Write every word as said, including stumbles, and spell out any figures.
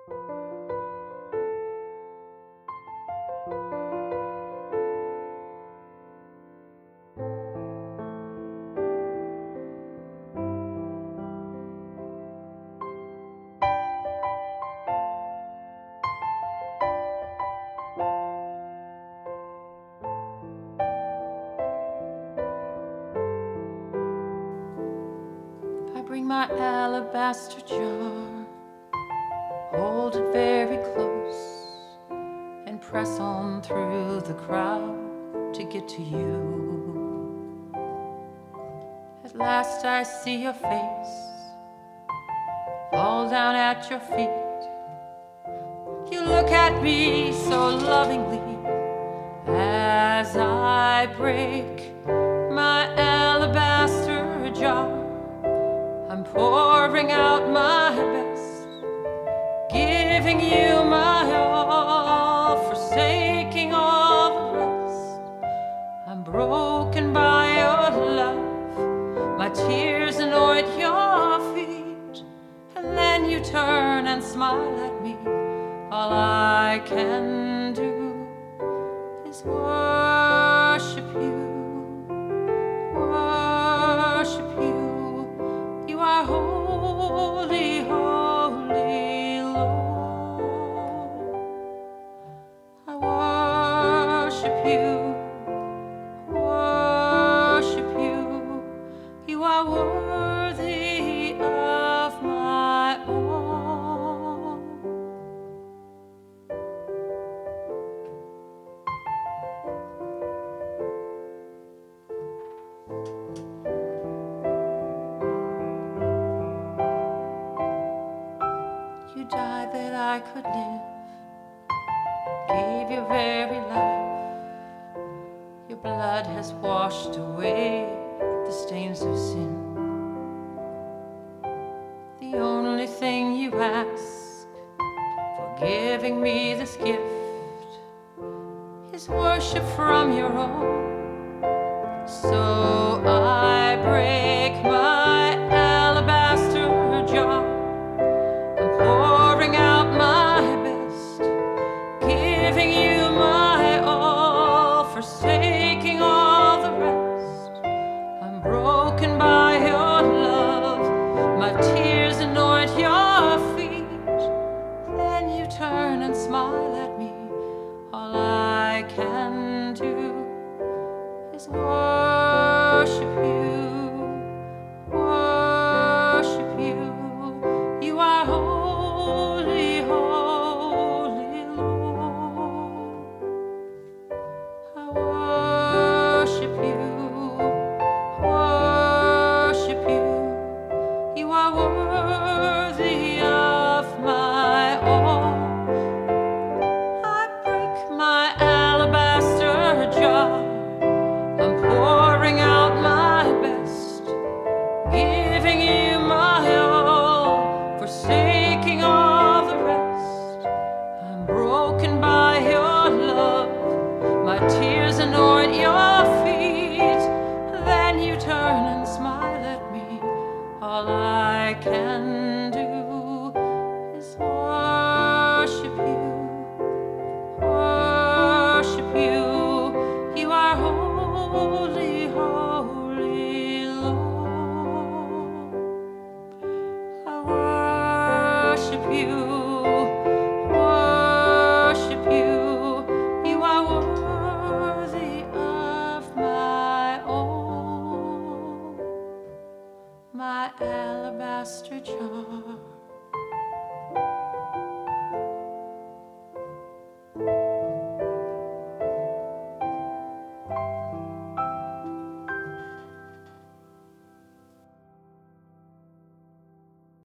Bring my alabaster jar, hold it very close, and press on through the crowd to get to you. At last I see your face, fall down at your feet. You look at me so lovingly as I break my alabaster jar. I'm pouring out my best, giving you my all, forsaking all the rest. I'm broken by your love, my tears anoint your feet, and then you turn and smile at me. All I can do is worship you, worship you. You are holy, holy Lord. I worship you, worship you. You are worthy of my all. You died that I could live, gave your very life. Your blood has washed away the stains of sin. The only thing you ask for giving me this gift is worship from your own. So I break my alabaster jar, pouring out my best, giving you my all, forsaking all the rest. I'm broken by your love, my tears anoint your feet. Then you turn and smile at me. All I can do is worship you, worship you. You are holy, holy Lord. I worship you, worship you. You are worthy